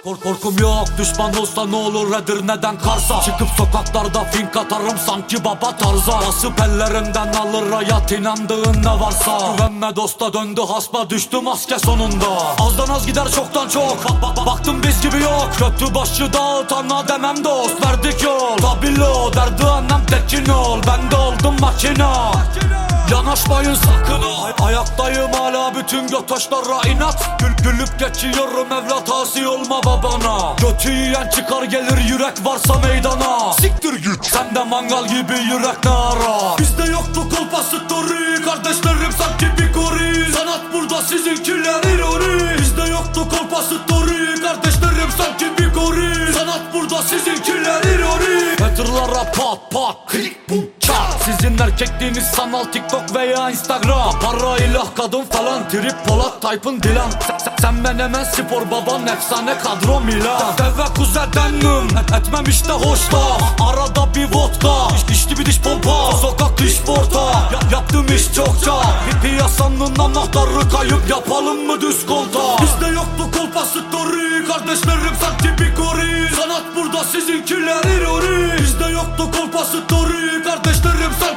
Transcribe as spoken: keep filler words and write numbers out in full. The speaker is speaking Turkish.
Kork korkum yok, düşman olsa ne olur Edirne'den Kars'a. Çıkıp sokaklarda fink atarım sanki baba Tarzan. Basıp ellerinden alır hayat inandığın ne varsa. Güvenme dosta döndü hasba, düştü maske sonunda. Azdan az gider çoktan çok, bak, bak, bak, baktım biz gibi yok. Kötü başı dağıtana demem dost, verdik yol. Tabilo derdi annem tekin ol, ben de oldum makina. Yanaşmayın sakın ha. Ayaktayım hala bütün götaşlara inat. Gül gülüp geçiyorum evlat, asi olma babana. Götü yiyen çıkar gelir yürek varsa meydana. Siktir git, sende mangal gibi yürek ne ara. Bizde yoktu kolpa story, kardeşlerim sanki bir gori. Sanat burada sizinkiler ironi. Bizde yoktu kolpa story, kardeşlerim sanki bir gori. Sanat burada sizinkiler ironi. Hatırlara pat pat klik bum çat. Sizin erkekliğiniz sanal TikTok veya Instagram. Para ilah kadın falan trip Polat Tayfun Dilan. Sen, sen menemen spor baban efsane kadro Milan. Deve kuzedenim et, etmem işte hoşta. Arada bir vodka İş, İşte bir diş pompa sokak iş porta ya, yaptım iş çokça. Bir piyasanın anahtarı kayıp, yapalım mı düz kolta. Bizde yoktu kolpa story, kardeşlerim sanki bir kori. Sanat burada sizinkiler ironi. Bizde yoktu kolpa story, kardeşlerim sanki